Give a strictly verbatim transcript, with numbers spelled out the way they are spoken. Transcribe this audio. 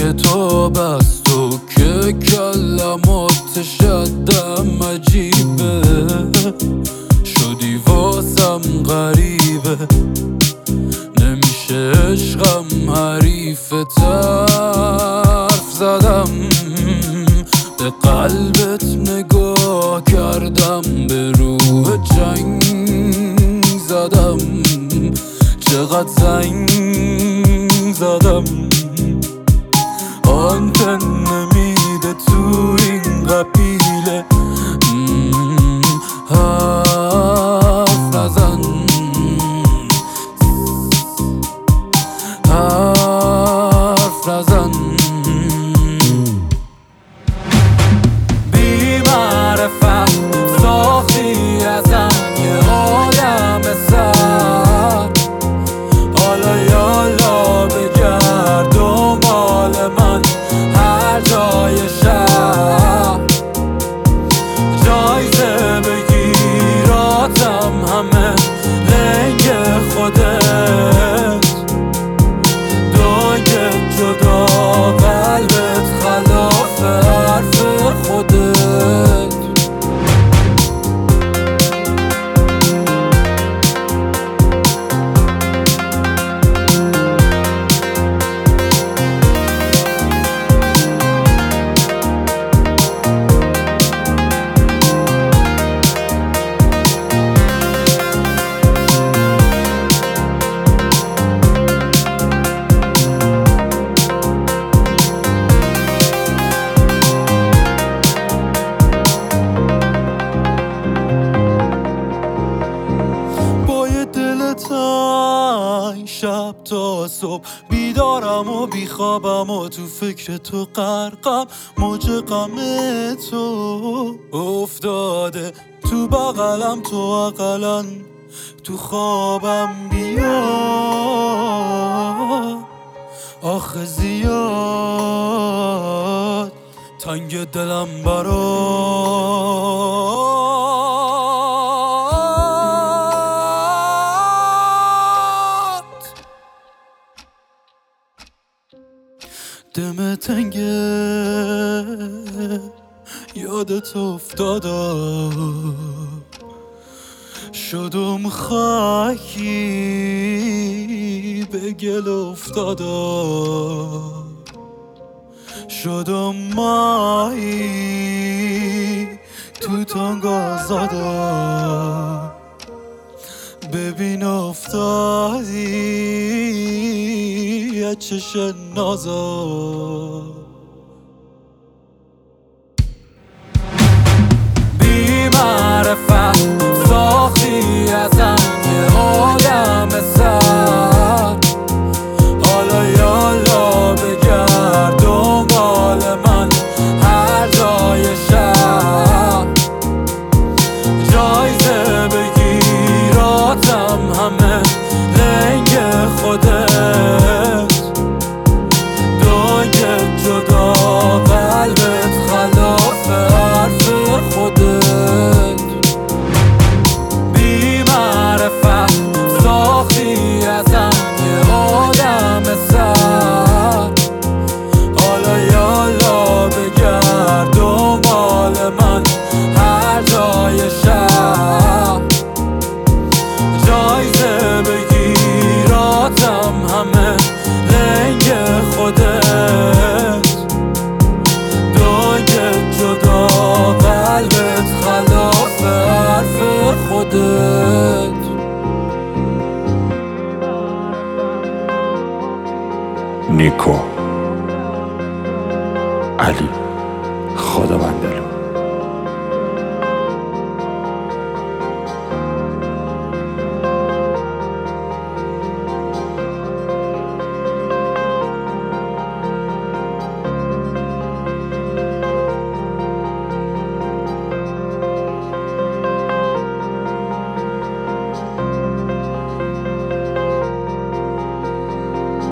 تو بس تو که کلمات شدم عجیبه، شدی واسم غریبه، نمیشه عشقم حریف حرف زدم، به قلبت نگاه کردم، به روح جنگ زدم، چقدر زنگ زدم، آنتن نمیده تو این قبیله، حرف نزن حرف نزن. بی معرفت ساختی ازم یه آدم سر، حالا یالا بگرد دنبال من هر جای شهر، جایزه بگیراتم همه لنگ خودت، دنگ جدا قلبت خلاف حرف خودت. شب تا صبح بیدارم و بیخوابم و تو فکر تو غرقم، موج غم تو افتاده تو بغلم، تو اقلن تو خوابم بیا، آخه زیاد تنگ دلم برات. دم تنگه یادت افتادم، شدم خاکی به گل افتادم، شدم ماهی تو تنگ آزادم، ببین افتادی یه چش نازم. بی معرفت ساختی ازم یه آدم سر، حالا یالا بگرد دنبال من هر جای شهر، جایزه بگیراتم همه لنگ خودت، دنگ جدا قلبت خلاف حرف خودت. بی معرفت ساختی ازم یه آدم سر، حالا یالا بگرد دنبال من هر جای شهر، جایزه بگیراتم همه لنگ خودت، دنگ جدا قلبت خلاف حرف خودت. نیکو علی